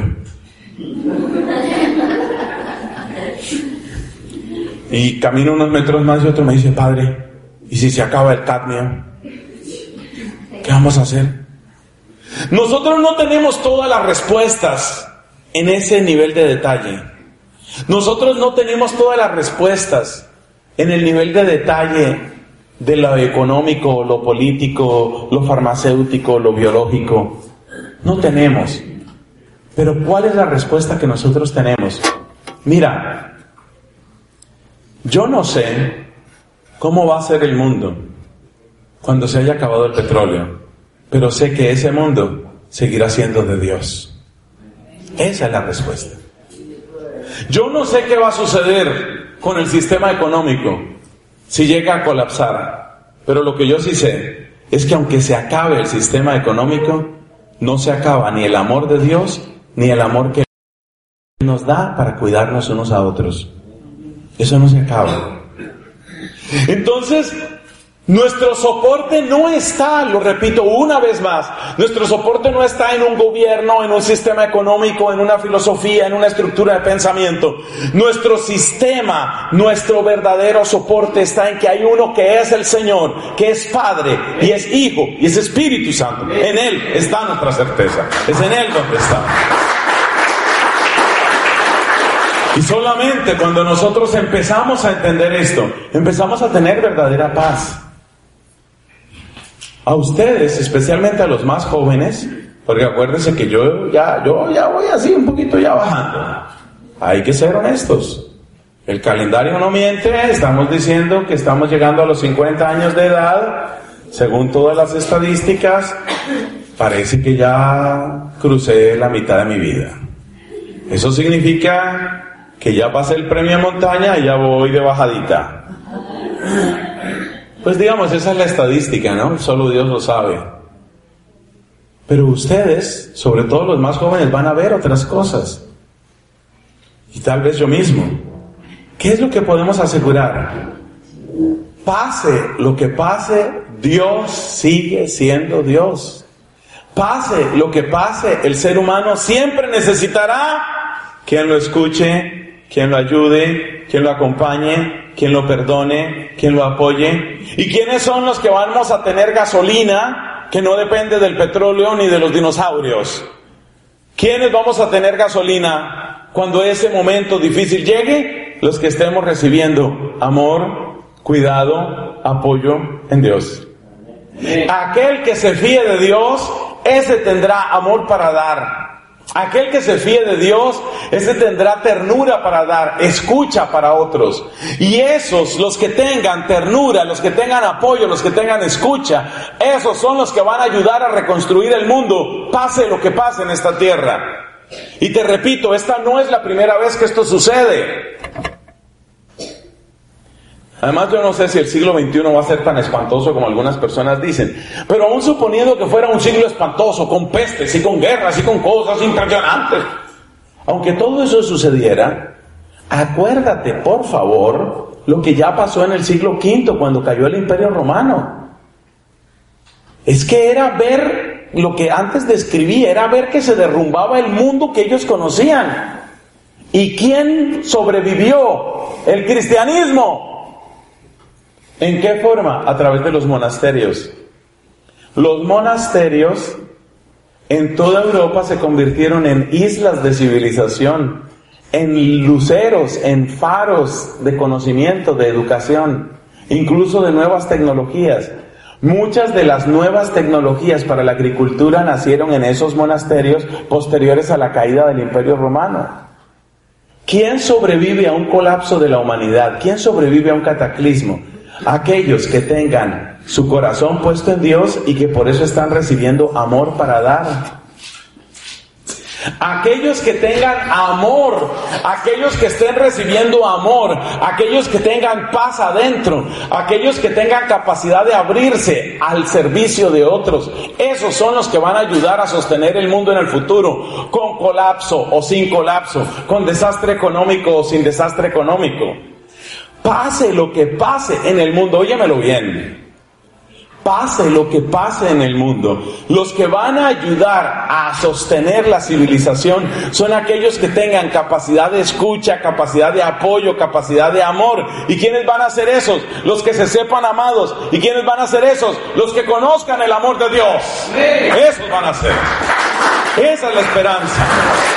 Y camino unos metros más y otro me dice, padre, ¿y si se acaba el cadmio? ¿Qué vamos a hacer? Nosotros no tenemos todas las respuestas en ese nivel de detalle. Nosotros no tenemos todas las respuestas en el nivel de detalle de lo económico, lo político, lo farmacéutico, lo biológico. No tenemos. Pero ¿cuál es la respuesta que nosotros tenemos? Mira, yo no sé cómo va a ser el mundo cuando se haya acabado el petróleo, pero sé que ese mundo seguirá siendo de Dios. Esa es la respuesta. Yo no sé qué va a suceder con el sistema económico si llega a colapsar, pero lo que yo sí sé es que aunque se acabe el sistema económico, no se acaba ni el amor de Dios, ni el amor que nos da para cuidarnos unos a otros. Eso no se acaba. Entonces, nuestro soporte no está, lo repito una vez más, nuestro soporte no está en un gobierno, en un sistema económico, en una filosofía, en una estructura de pensamiento. Nuestro sistema, nuestro verdadero soporte está en que hay uno que es el Señor, que es Padre, y es Hijo, y es Espíritu Santo. En Él está nuestra certeza, es en Él donde está. Y solamente cuando nosotros empezamos a entender esto, empezamos a tener verdadera paz. A ustedes, especialmente a los más jóvenes, porque acuérdense que yo ya, yo ya voy así un poquito ya bajando. Hay que ser honestos. El calendario no miente, estamos diciendo que estamos llegando a los cincuenta años de edad, según todas las estadísticas, parece que ya crucé la mitad de mi vida. Eso significa que ya pasé el premio en montaña y ya voy de bajadita. Pues digamos, esa es la estadística, ¿no? Solo Dios lo sabe. Pero ustedes, sobre todo los más jóvenes, van a ver otras cosas. Y tal vez yo mismo. ¿Qué es lo que podemos asegurar? Pase lo que pase, Dios sigue siendo Dios. Pase lo que pase, el ser humano siempre necesitará quien lo escuche, quien lo ayude, quien lo acompañe, quien lo perdone, quien lo apoye. ¿Y quiénes son los que vamos a tener gasolina que no depende del petróleo ni de los dinosaurios? ¿Quiénes vamos a tener gasolina cuando ese momento difícil llegue? Los que estemos recibiendo amor, cuidado, apoyo en Dios. Aquel que se fíe de Dios, ese tendrá amor para dar. Aquel que se fíe de Dios, ese tendrá ternura para dar, escucha para otros. Y esos, los que tengan ternura, los que tengan apoyo, los que tengan escucha, esos son los que van a ayudar a reconstruir el mundo, pase lo que pase en esta tierra. Y te repito, esta no es la primera vez que esto sucede. Además, yo no sé si el siglo veintiuno va a ser tan espantoso como algunas personas dicen, pero aún suponiendo que fuera un siglo espantoso, con pestes y con guerras y con cosas impresionantes, aunque todo eso sucediera, acuérdate, por favor, lo que ya pasó en el siglo quinto cuando cayó el Imperio Romano. Es que era ver lo que antes describí, era ver que se derrumbaba el mundo que ellos conocían. ¿Y quién sobrevivió? El cristianismo. ¿En qué forma? A través de los monasterios. Los monasterios en toda Europa se convirtieron en islas de civilización, en luceros, en faros de conocimiento, de educación, incluso de nuevas tecnologías. Muchas de las nuevas tecnologías para la agricultura nacieron en esos monasterios posteriores a la caída del Imperio Romano. ¿Quién sobrevive a un colapso de la humanidad? ¿Quién sobrevive a un cataclismo? Aquellos que tengan su corazón puesto en Dios y que por eso están recibiendo amor para dar. Aquellos que tengan amor, aquellos que estén recibiendo amor, aquellos que tengan paz adentro, aquellos que tengan capacidad de abrirse al servicio de otros, esos son los que van a ayudar a sostener el mundo en el futuro, con colapso o sin colapso, con desastre económico o sin desastre económico. Pase lo que pase en el mundo, óyemelo bien. Pase lo que pase en el mundo, los que van a ayudar a sostener la civilización son aquellos que tengan capacidad de escucha, capacidad de apoyo, capacidad de amor. ¿Y quiénes van a ser esos? Los que se sepan amados. ¿Y quiénes van a ser esos? Los que conozcan el amor de Dios. Esos van a ser. Esa es la esperanza.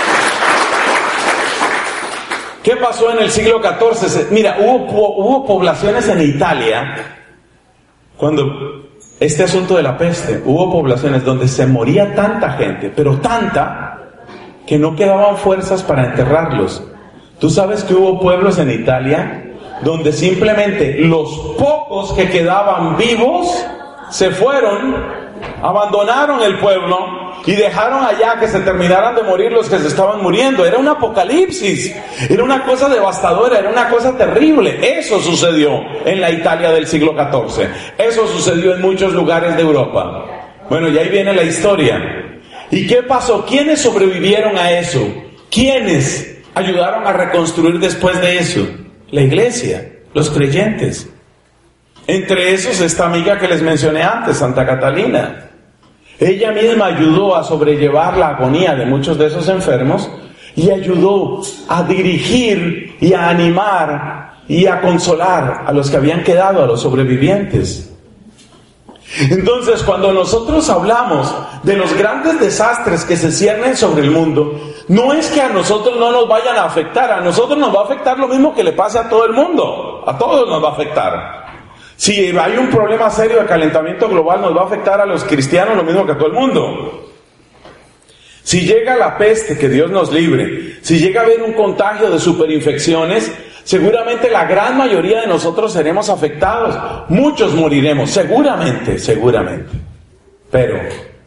¿Qué pasó en el siglo catorce? Mira, hubo, hubo poblaciones en Italia cuando este asunto de la peste, hubo poblaciones donde se moría tanta gente, pero tanta, que no quedaban fuerzas para enterrarlos. Tú sabes que hubo pueblos en Italia donde simplemente los pocos que quedaban vivos se fueron, abandonaron el pueblo y dejaron allá que se terminaran de morir los que se estaban muriendo. Era un apocalipsis, era una cosa devastadora, era una cosa terrible. Eso sucedió en la Italia del siglo catorce. Eso sucedió en muchos lugares de Europa. Bueno, y ahí viene la historia. ¿Y qué pasó? ¿Quiénes sobrevivieron a eso? ¿Quiénes ayudaron a reconstruir después de eso? La iglesia, los creyentes. Entre esos esta amiga que les mencioné antes, Santa Catalina. Ella misma ayudó a sobrellevar la agonía de muchos de esos enfermos y ayudó a dirigir y a animar y a consolar a los que habían quedado, a los sobrevivientes. Entonces, cuando nosotros hablamos de los grandes desastres que se ciernen sobre el mundo, no es que a nosotros no nos vayan a afectar, a nosotros nos va a afectar lo mismo que le pasa a todo el mundo, a todos nos va a afectar. Si hay un problema serio de calentamiento global, nos va a afectar a los cristianos lo mismo que a todo el mundo. Si llega la peste, que Dios nos libre, si llega a haber un contagio de superinfecciones, seguramente la gran mayoría de nosotros seremos afectados. Muchos moriremos, seguramente, seguramente. Pero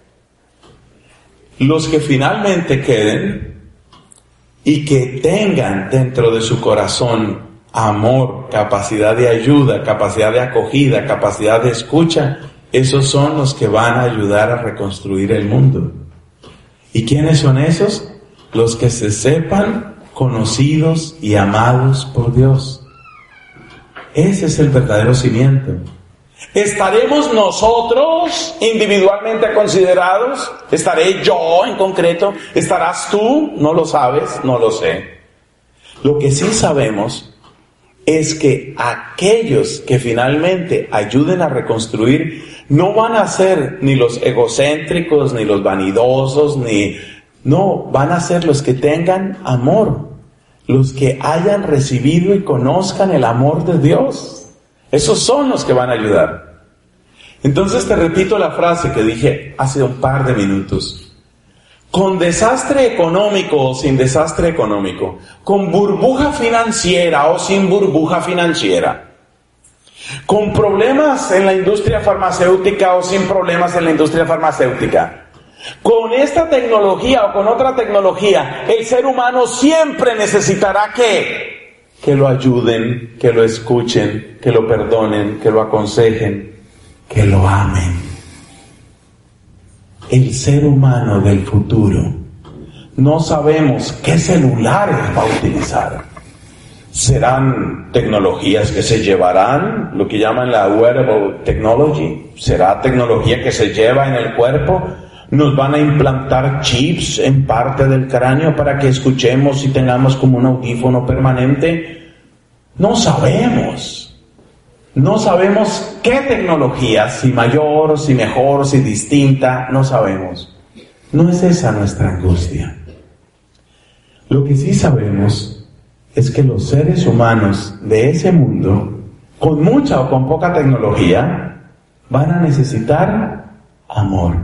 los que finalmente queden y que tengan dentro de su corazón amor, capacidad de ayuda, capacidad de acogida, capacidad de escucha, esos son los que van a ayudar a reconstruir el mundo. ¿Y quiénes son esos? Los que se sepan conocidos y amados por Dios. Ese es el verdadero cimiento. ¿Estaremos nosotros individualmente considerados? ¿Estaré yo en concreto? ¿Estarás tú? No lo sabes, no lo sé. Lo que sí sabemos es que aquellos que finalmente ayuden a reconstruir no van a ser ni los egocéntricos, ni los vanidosos, ni... No, van a ser los que tengan amor, los que hayan recibido y conozcan el amor de Dios. Esos son los que van a ayudar. Entonces te repito la frase que dije hace un par de minutos. Con desastre económico o sin desastre económico, con burbuja financiera o sin burbuja financiera, con problemas en la industria farmacéutica o sin problemas en la industria farmacéutica, con esta tecnología o con otra tecnología, el ser humano siempre necesitará que, que lo ayuden, que lo escuchen, que lo perdonen, que lo aconsejen, que lo amen. El ser humano del futuro no sabemos qué celulares va a utilizar. ¿Serán tecnologías que se llevarán, lo que llaman la wearable technology? ¿Será tecnología que se lleva en el cuerpo? ¿Nos van a implantar chips en parte del cráneo para que escuchemos y tengamos como un audífono permanente? No sabemos. No sabemos qué tecnología, si mayor, si mejor, si distinta, no sabemos. No es esa nuestra angustia. Lo que sí sabemos es que los seres humanos de ese mundo, con mucha o con poca tecnología, van a necesitar amor.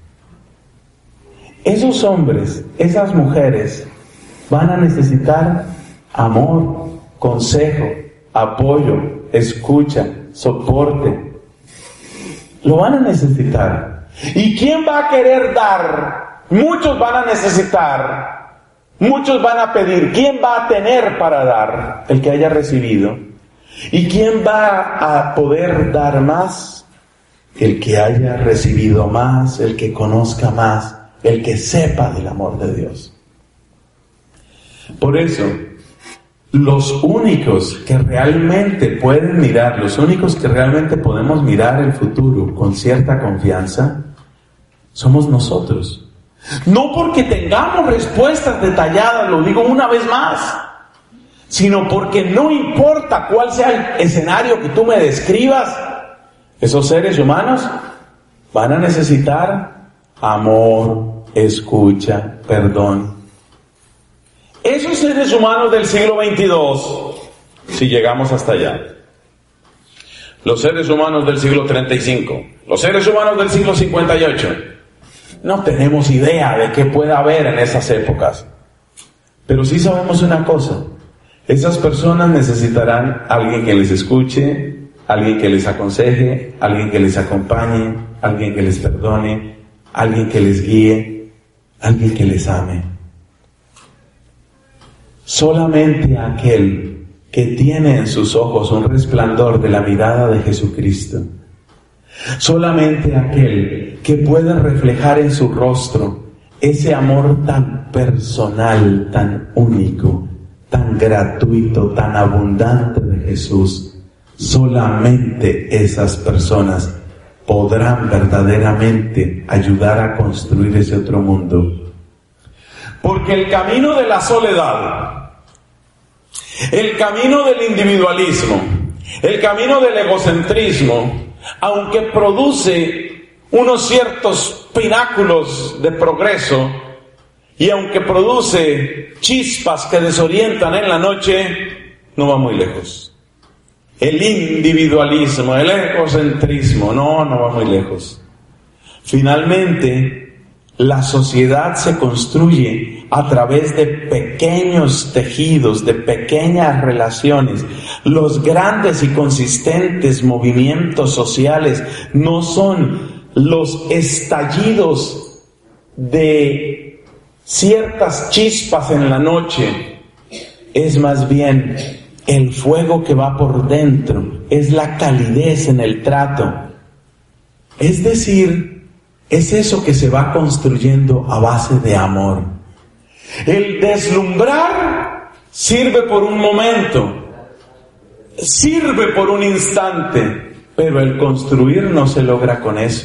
Esos hombres, esas mujeres, van a necesitar amor, consejo, apoyo, escucha, soporte. Lo van a necesitar. ¿Y quién va a querer dar? Muchos van a necesitar. Muchos van a pedir. ¿Quién va a tener para dar? El que haya recibido. ¿Y quién va a poder dar más? El que haya recibido más, el que conozca más, el que sepa del amor de Dios. Por eso, los únicos que realmente pueden mirar, los únicos que realmente podemos mirar el futuro con cierta confianza, somos nosotros. No porque tengamos respuestas detalladas, lo digo una vez más, sino porque no importa cuál sea el escenario que tú me describas, esos seres humanos van a necesitar amor, escucha, perdón. Esos seres humanos del siglo veintidós, si llegamos hasta allá, los seres humanos del siglo treinta y cinco, los seres humanos del siglo cincuenta y ocho, no tenemos idea de qué pueda haber en esas épocas. Pero sí sabemos una cosa. Esas personas necesitarán alguien que les escuche, alguien que les aconseje, alguien que les acompañe, alguien que les perdone, alguien que les guíe, alguien que les ame. Solamente aquel que tiene en sus ojos un resplandor de la mirada de Jesucristo, solamente aquel que puede reflejar en su rostro ese amor tan personal, tan único, tan gratuito, tan abundante de Jesús, solamente esas personas podrán verdaderamente ayudar a construir ese otro mundo. Porque el camino de la soledad, el camino del individualismo, el camino del egocentrismo, aunque produce unos ciertos pináculos de progreso y aunque produce chispas que desorientan en la noche, no va muy lejos. El individualismo, el egocentrismo, no, no va muy lejos. Finalmente, la sociedad se construye a través de pequeños tejidos, de pequeñas relaciones. Los grandes y consistentes movimientos sociales no son los estallidos de ciertas chispas en la noche, es más bien el fuego que va por dentro, es la calidez en el trato. Es decir, es eso que se va construyendo a base de amor. El deslumbrar sirve por un momento, sirve por un instante, pero el construir no se logra con eso.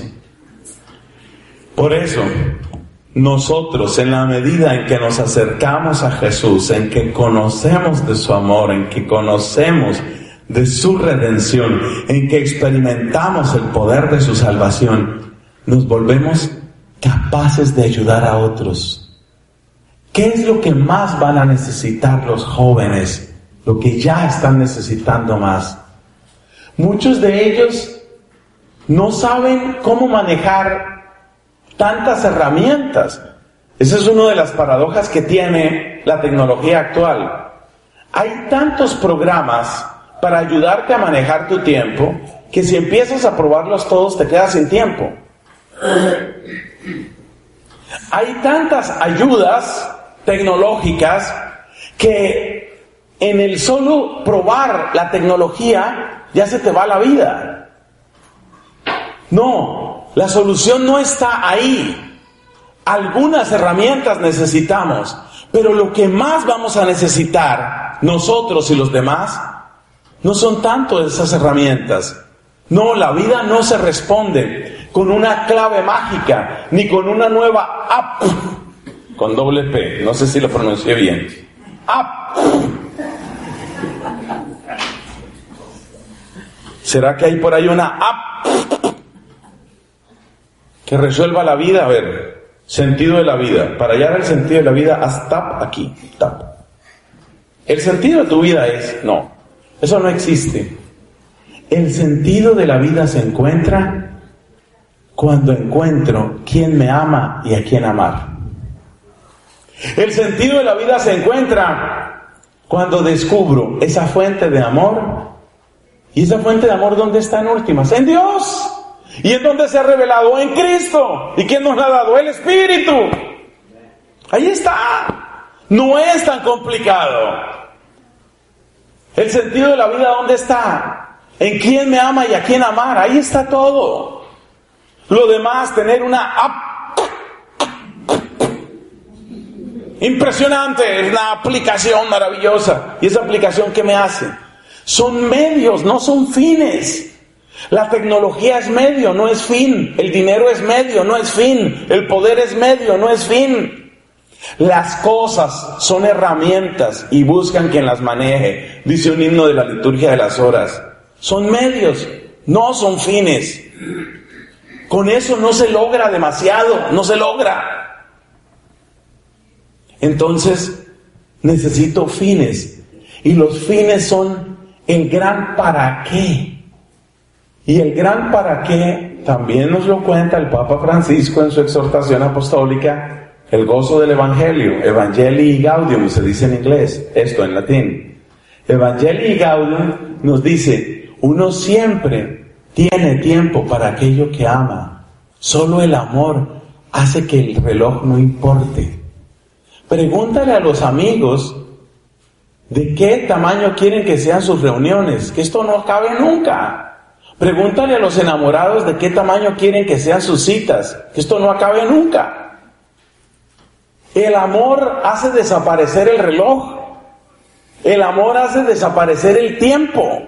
Por eso, nosotros, en la medida en que nos acercamos a Jesús, en que conocemos de su amor, en que conocemos de su redención, en que experimentamos el poder de su salvación, nos volvemos capaces de ayudar a otros. ¿Qué es lo que más van a necesitar los jóvenes? Lo que ya están necesitando más. Muchos de ellos no saben cómo manejar tantas herramientas. Esa es una de las paradojas que tiene la tecnología actual. Hay tantos programas para ayudarte a manejar tu tiempo que si empiezas a probarlos todos te quedas sin tiempo. Hay tantas ayudas tecnológicas que en el solo probar la tecnología ya se te va la vida. No, la solución no está ahí. algunas herramientas necesitamos, pero lo que más vamos a necesitar nosotros y los demás no son tanto esas herramientas. No, la vida no se responde con una clave mágica, ni con una nueva app, con doble P, no sé si lo pronuncié bien. App. ¿Será que hay por ahí una app que resuelva la vida? A ver, sentido de la vida. Para hallar el sentido de la vida, haz tap aquí, tap. El sentido de tu vida es, no, eso no existe. El sentido de la vida se encuentra cuando encuentro quién me ama y a quién amar. El sentido de la vida se encuentra cuando descubro esa fuente de amor. ¿Y esa fuente de amor dónde está en últimas? En Dios. ¿Y en dónde se ha revelado? En Cristo. ¿Y quién nos la ha dado? El Espíritu. Ahí está. No es tan complicado. El sentido de la vida ¿dónde está? En quién me ama y a quién amar. Ahí está todo. Lo demás, tener una app impresionante, es una aplicación maravillosa. ¿Y esa aplicación qué me hace? Son medios, no son fines. La tecnología es medio, no es fin. El dinero es medio, no es fin. El poder es medio, no es fin. Las cosas son herramientas y buscan quien las maneje. Dice un himno de la liturgia de las horas. Son medios, no son fines. Con eso no se logra demasiado, no se logra. Entonces, necesito fines. Y los fines son el gran para qué. Y el gran para qué también nos lo cuenta el Papa Francisco en su exhortación apostólica, el gozo del Evangelio, Evangelii Gaudium se dice en inglés, esto en latín. Evangelii Gaudium nos dice, uno siempre tiene tiempo para aquello que ama. Solo el amor hace que el reloj no importe. Pregúntale a los amigos ¿de qué tamaño quieren que sean sus reuniones? Que esto no acabe nunca. Pregúntale a los enamorados de qué tamaño quieren que sean sus citas. Que esto no acabe nunca. El amor hace desaparecer el reloj. El amor hace desaparecer el tiempo.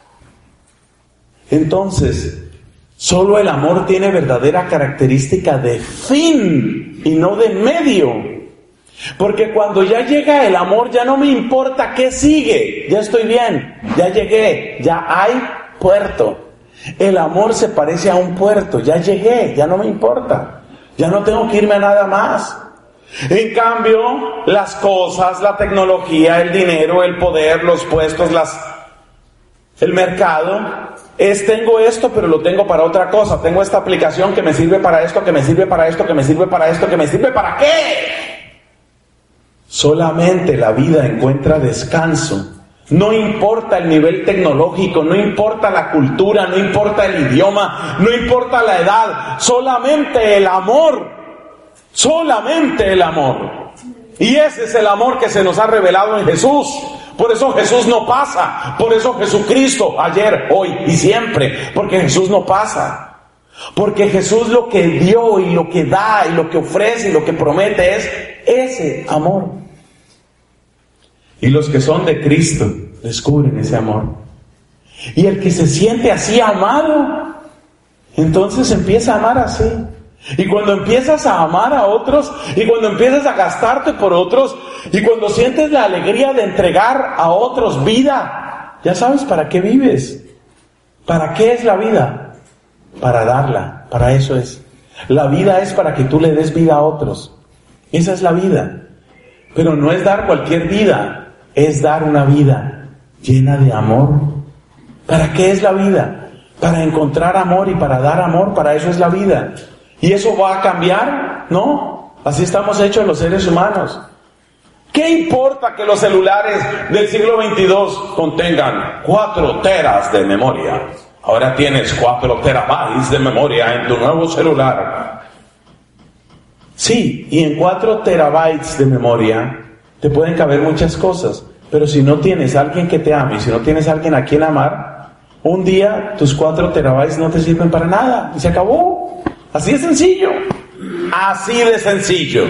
Entonces, solo el amor tiene verdadera característica de fin y no de medio. Porque cuando ya llega el amor, ya no me importa qué sigue. Ya estoy bien, ya llegué, ya hay puerto. El amor se parece a un puerto, ya llegué, ya no me importa. Ya no tengo que irme a nada más. En cambio, las cosas, la tecnología, el dinero, el poder, los puestos, las, el mercado, es tengo esto, pero lo tengo para otra cosa. Tengo esta aplicación que me sirve para esto, que me sirve para esto, que me sirve para esto, que me sirve para qué. Solamente la vida encuentra descanso. No importa el nivel tecnológico, no importa la cultura, no importa el idioma, no importa la edad, solamente el amor, solamente el amor. Y ese es el amor que se nos ha revelado en Jesús. Por eso Jesús no pasa, por eso Jesucristo, ayer, hoy y siempre, porque Jesús no pasa. Porque Jesús lo que dio y lo que da y lo que ofrece y lo que promete es ese amor. Y los que son de Cristo descubren ese amor. Y el que se siente así amado, entonces empieza a amar así. Y cuando empiezas a amar a otros, y cuando empiezas a gastarte por otros, y cuando sientes la alegría de entregar a otros vida, ya sabes para qué vives. ¿Para qué es la vida? Para darla, para eso es. La vida es para que tú le des vida a otros. Esa es la vida. Pero no es dar cualquier vida, es dar una vida llena de amor. ¿Para qué es la vida? Para encontrar amor y para dar amor, para eso es la vida. ¿Y eso va a cambiar? No, así estamos hechos los seres humanos. ¿Qué importa que los celulares del siglo veintidós contengan cuatro teras de memoria? Ahora tienes cuatro terabytes de memoria en tu nuevo celular. Sí, y en cuatro terabytes de memoria te pueden caber muchas cosas, pero si no tienes a alguien que te ame, si no tienes a alguien a quien amar, un día tus cuatro terabytes no te sirven para nada y se acabó. Así de sencillo. Así de sencillo.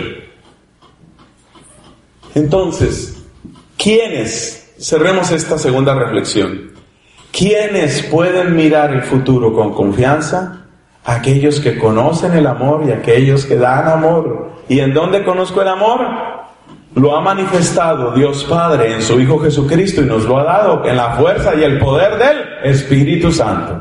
Entonces, ¿quiénes? Cerremos esta segunda reflexión. ¿Quiénes pueden mirar el futuro con confianza? Aquellos que conocen el amor y aquellos que dan amor. ¿Y en dónde conozco el amor? Lo ha manifestado Dios Padre en su Hijo Jesucristo y nos lo ha dado en la fuerza y el poder del Espíritu Santo.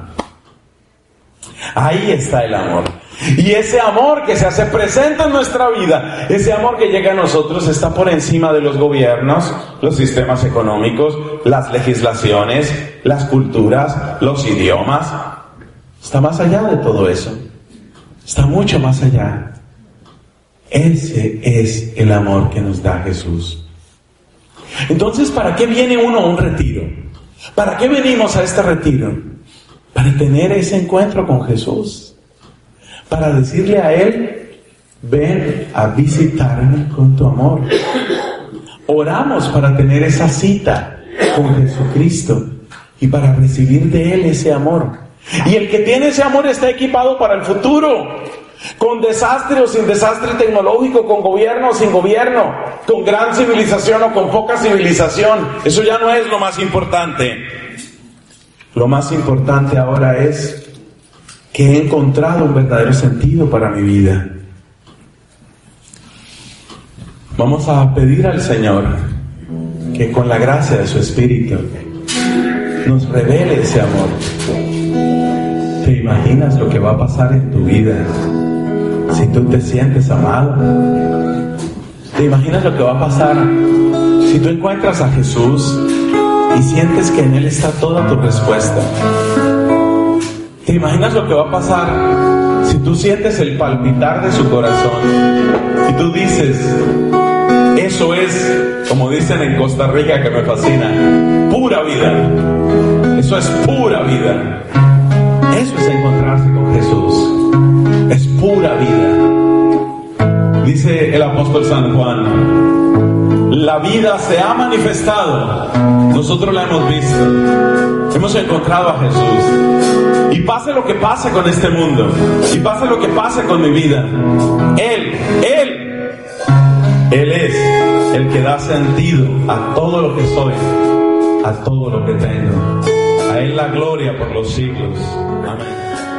Ahí está el amor. Y ese amor que se hace presente en nuestra vida, ese amor que llega a nosotros, está por encima de los gobiernos, los sistemas económicos, las legislaciones, las culturas, los idiomas. Está más allá de todo eso. Está mucho más allá. Ese es el amor que nos da Jesús. Entonces, ¿para qué viene uno a un retiro? ¿Para qué venimos a este retiro? Para tener ese encuentro con Jesús. Para decirle a Él, ven a visitarme con tu amor. Oramos para tener esa cita con Jesucristo y para recibir de Él ese amor. Y el que tiene ese amor está equipado para el futuro. Con desastre o sin desastre tecnológico, con gobierno o sin gobierno, con gran civilización o con poca civilización. Eso ya no es lo más importante. Lo más importante ahora es que he encontrado un verdadero sentido para mi vida. Vamos a pedir al Señor que con la gracia de su Espíritu nos revele ese amor. ¿Te imaginas lo que va a pasar en tu vida si tú te sientes amado? ¿Te imaginas lo que va a pasar si tú encuentras a Jesús y sientes que en Él está toda tu respuesta? ¿Te imaginas lo que va a pasar si tú sientes el palpitar de su corazón y tú dices, eso es, como dicen en Costa Rica, que me fascina, pura vida? Eso es pura vida. Eso es encontrarse con Jesús. Es pura vida. Dice el apóstol San Juan, la vida se ha manifestado. Nosotros la hemos visto. Hemos encontrado a Jesús. Y pase lo que pase con este mundo, y pase lo que pase con mi vida, Él, Él, Él es el que da sentido a todo lo que soy, a todo lo que tengo. A Él la gloria por los siglos. Amén.